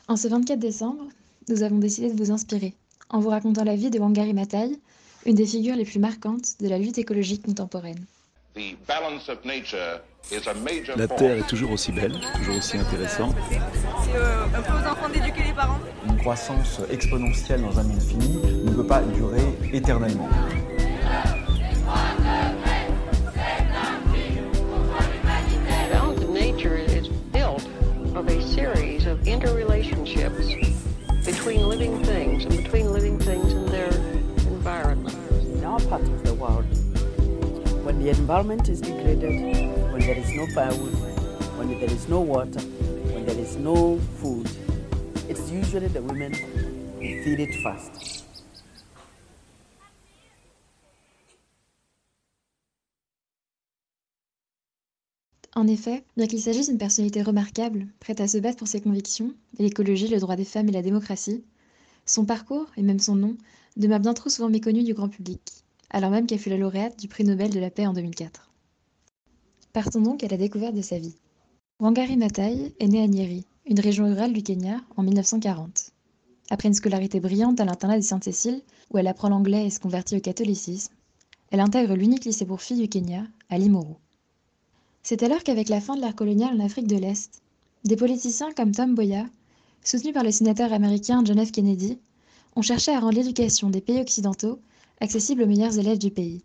En ce 24 décembre, nous avons décidé de vous inspirer, en vous racontant la vie de Wangari Maathai, une des figures les plus marquantes de la lutte écologique contemporaine. La Terre est toujours aussi belle, toujours aussi intéressante. C'est un peu aux enfants d'éduquer les parents. Une croissance exponentielle dans un monde fini ne peut pas durer éternellement. Balance of nature is built of a series of interrelationships between living things and between living things and their environment. In our part of the world, when the environment is degraded, when there is no firewood, when there is no water, when there is no food, it's usually the women who feed it first. En effet, bien qu'il s'agisse d'une personnalité remarquable, prête à se battre pour ses convictions, et l'écologie, le droit des femmes et la démocratie, son parcours, et même son nom, demeure bien trop souvent méconnu du grand public, alors même qu'elle fut la lauréate du prix Nobel de la paix en 2004. Partons donc à la découverte de sa vie. Wangari Maathai est née à Nyeri, une région rurale du Kenya, en 1940. Après une scolarité brillante à l'internat des Sainte-Cécile, où elle apprend l'anglais et se convertit au catholicisme, elle intègre l'unique lycée pour filles du Kenya, à Limuru. C'est alors qu'avec la fin de l'ère coloniale en Afrique de l'Est, des politiciens comme Tom Mboya, soutenus par le sénateur américain John F. Kennedy, ont cherché à rendre l'éducation des pays occidentaux accessible aux meilleurs élèves du pays.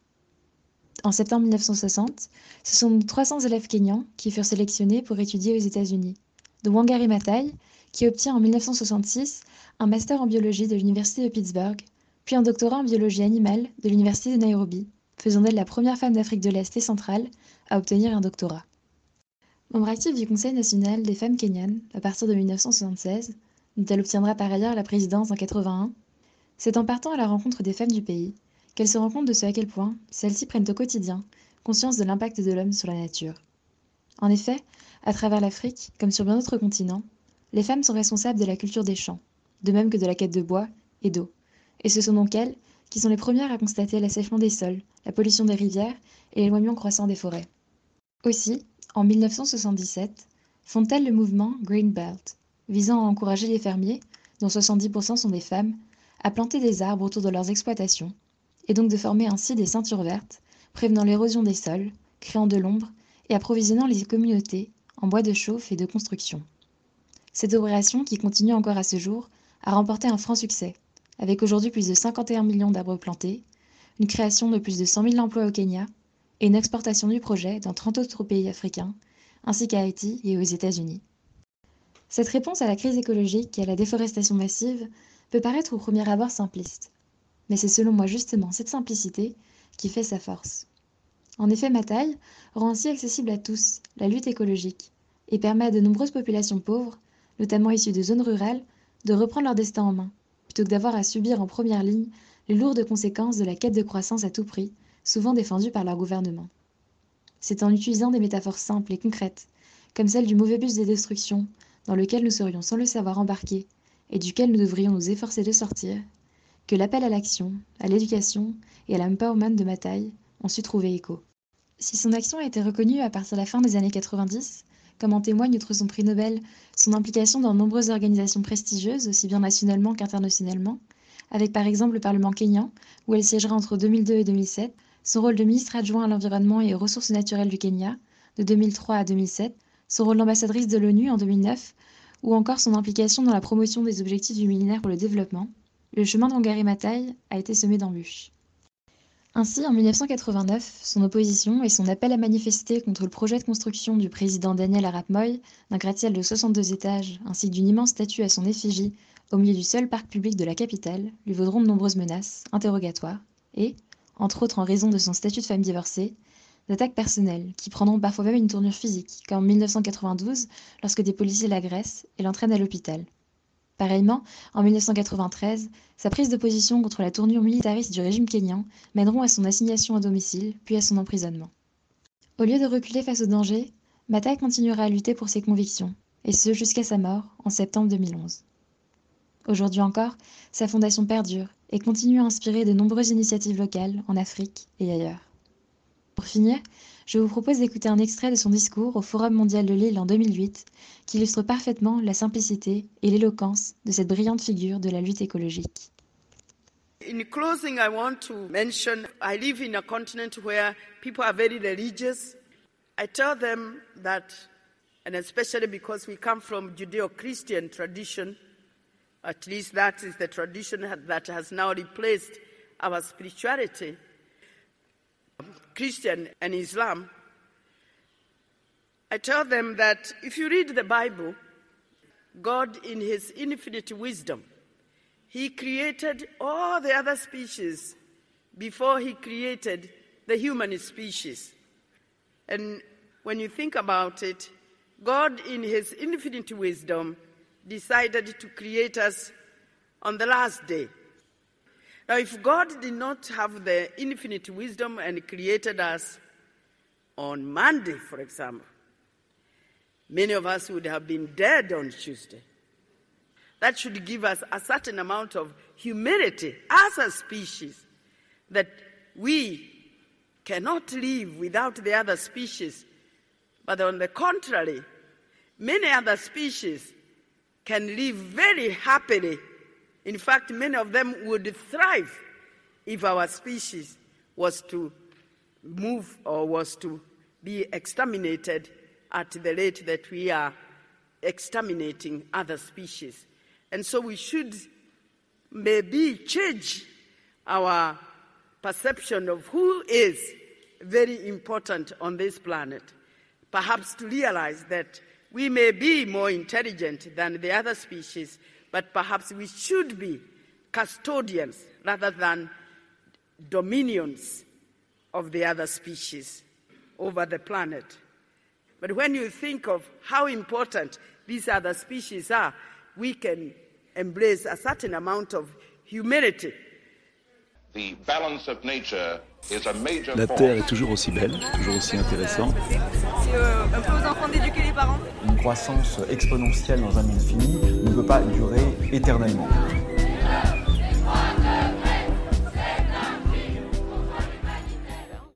En septembre 1960, ce sont 300 élèves kenyans qui furent sélectionnés pour étudier aux États-Unis, dont Wangari Maathai, qui obtient en 1966 un master en biologie de l'Université de Pittsburgh, puis un doctorat en biologie animale de l'Université de Nairobi, faisant d'elle la première femme d'Afrique de l'Est et centrale à obtenir un doctorat. Membre active du Conseil national des femmes kenyanes à partir de 1976, dont elle obtiendra par ailleurs la présidence en 1981, c'est en partant à la rencontre des femmes du pays qu'elle se rend compte de ce à quel point celles-ci prennent au quotidien conscience de l'impact de l'homme sur la nature. En effet, à travers l'Afrique, comme sur bien d'autres continents, les femmes sont responsables de la culture des champs, de même que de la quête de bois et d'eau. Et ce sont donc elles qui sont les premières à constater l'assèchement des sols, la pollution des rivières et l'éloignement croissant des forêts. Aussi, en 1977, fondent-elles le mouvement Green Belt, visant à encourager les fermiers, dont 70% sont des femmes, à planter des arbres autour de leurs exploitations, et donc de former ainsi des ceintures vertes, prévenant l'érosion des sols, créant de l'ombre et approvisionnant les communautés en bois de chauffe et de construction. Cette opération, qui continue encore à ce jour, a remporté un franc succès, avec aujourd'hui plus de 51 millions d'arbres plantés, une création de plus de 100 000 emplois au Kenya et une exportation du projet dans 30 autres pays africains, ainsi qu'à Haïti et aux États-Unis. Cette réponse à la crise écologique et à la déforestation massive peut paraître au premier abord simpliste, mais c'est selon moi justement cette simplicité qui fait sa force. En effet, Maathai rend ainsi accessible à tous la lutte écologique et permet à de nombreuses populations pauvres, notamment issues de zones rurales, de reprendre leur destin en main, plutôt que d'avoir à subir en première ligne les lourdes conséquences de la quête de croissance à tout prix, souvent défendue par leur gouvernement. C'est en utilisant des métaphores simples et concrètes, comme celle du mauvais bus de destruction, dans lequel nous serions sans le savoir embarqués, et duquel nous devrions nous efforcer de sortir, que l'appel à l'action, à l'éducation et à l'empowerment de Maathai ont su trouver écho. Si son action a été reconnue à partir de la fin des années 90, comme en témoigne outre son prix Nobel, son implication dans de nombreuses organisations prestigieuses, aussi bien nationalement qu'internationalement, avec par exemple le Parlement kényan, où elle siégera entre 2002 et 2007, son rôle de ministre adjoint à l'environnement et aux ressources naturelles du Kenya, de 2003 à 2007, son rôle d'ambassadrice de l'ONU en 2009, ou encore son implication dans la promotion des objectifs du millénaire pour le développement, le chemin de Wangari Maathai a été semé d'embûches. Ainsi, en 1989, son opposition et son appel à manifester contre le projet de construction du président Daniel Arap Moi d'un gratte-ciel de 62 étages ainsi que d'une immense statue à son effigie au milieu du seul parc public de la capitale lui vaudront de nombreuses menaces, interrogatoires et, entre autres en raison de son statut de femme divorcée, d'attaques personnelles qui prendront parfois même une tournure physique, comme en 1992 lorsque des policiers l'agressent et l'entraînent à l'hôpital. Pareillement, en 1993, sa prise de position contre la tournure militariste du régime kényan mèneront à son assignation à domicile, puis à son emprisonnement. Au lieu de reculer face au danger, Maathai continuera à lutter pour ses convictions, et ce jusqu'à sa mort en septembre 2011. Aujourd'hui encore, sa fondation perdure et continue à inspirer de nombreuses initiatives locales en Afrique et ailleurs. Pour finir, je vous propose d'écouter un extrait de son discours au Forum mondial de Lille en 2008, qui illustre parfaitement la simplicité et l'éloquence de cette brillante figure de la lutte écologique. In closing, I want to mention I live in a continent where people are very religious. I tell them that, and especially because we come from Judeo-Christian tradition, at least that is the tradition that has now replaced our spirituality, Christian and Islam. I tell them that if you read the Bible, God in his infinite wisdom, he created all the other species before he created the human species. And when you think about it, God in his infinite wisdom decided to create us on the last day. Now, if God did not have the infinite wisdom and created us on Monday, for example, many of us would have been dead on Tuesday. That should give us a certain amount of humility as a species, that we cannot live without the other species. But on the contrary, many other species can live very happily. In fact, many of them would thrive if our species was to move or was to be exterminated at the rate that we are exterminating other species. And so we should maybe change our perception of who is very important on this planet, perhaps to realize that we may be more intelligent than the other species, but perhaps we should be custodians rather than dominions of the other species over the planet. But when you think of how important these other species are, we can embrace a certain amount of humility. The balance of nature is a major La Terre est toujours aussi belle, toujours aussi intéressante. C'est un peu aux enfants d'éduquer les parents. Une croissance exponentielle dans un monde fini ne peut pas durer éternellement.